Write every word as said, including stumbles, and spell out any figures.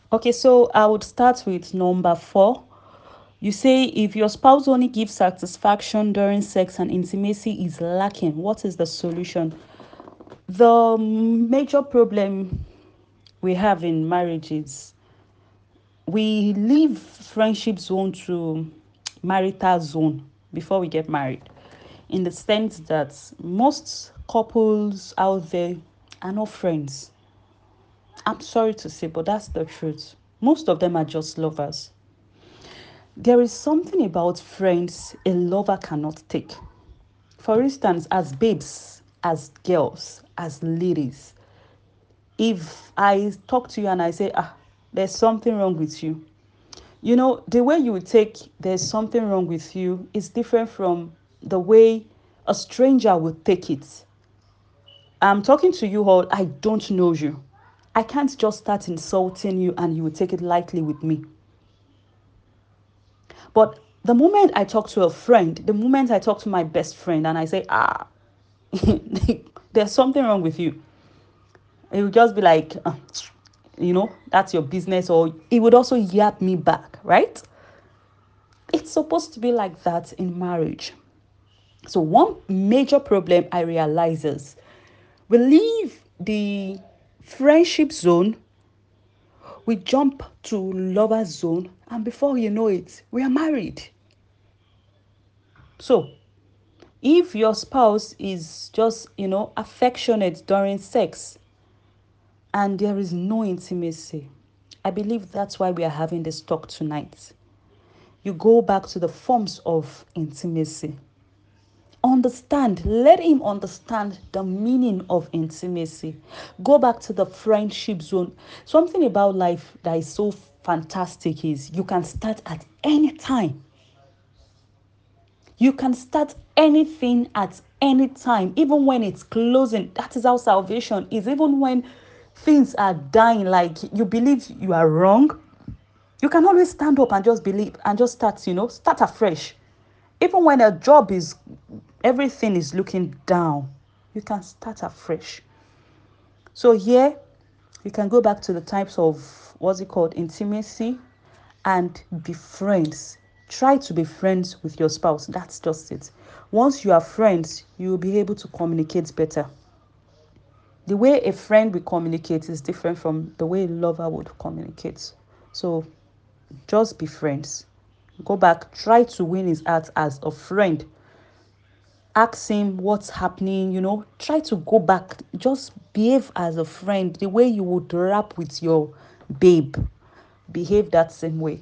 Okay, so I would start with number four. You say if your spouse only gives satisfaction during sex and intimacy is lacking, what is the solution? The major problem we have in marriage is we leave friendship zone to marital zone before we get married, in the sense that most couples out there are not friends. I'm sorry to say, but that's the truth. Most of them are just lovers. There is something about friends a lover cannot take. For instance, as babes, as girls, as ladies, if I talk to you and I say, ah, there's something wrong with you, you know, the way you would take there's something wrong with you is different from the way a stranger would take it. I'm talking to you all, I don't know you. I can't just start insulting you and you will take it lightly with me. But the moment I talk to a friend, the moment I talk to my best friend and I say, ah, there's something wrong with you, it would just be like, uh, you know, that's your business. Or it would also yap me back, right? It's supposed to be like that in marriage. So, one major problem I realize is we leave the friendship zone, we jump to lover zone, and before you know it, we are married. So, if your spouse is just, you know, affectionate during sex and there is no intimacy, I believe that's why we are having this talk tonight. You go back to the forms of intimacy. Understand, let him understand the meaning of intimacy. Go back to the friendship zone. Something about life that is so fantastic is you can start at any time. You can start anything at any time, even when it's closing. That is how salvation is. Even when things are dying, like you believe you are wrong, you can always stand up and just believe and just start, you know, start afresh. Even when a job is, everything is looking down, you can start afresh. So here, you can go back to the types of what's it called, intimacy, and be friends. Try to be friends with your spouse. That's just it. Once you are friends, you will be able to communicate better. The way a friend will communicate is different from the way a lover would communicate. So just be friends. Go back, try to win his heart as a friend. Ask him what's happening, you know. Try to go back. Just behave as a friend, the way you would rap with your babe. Behave that same way.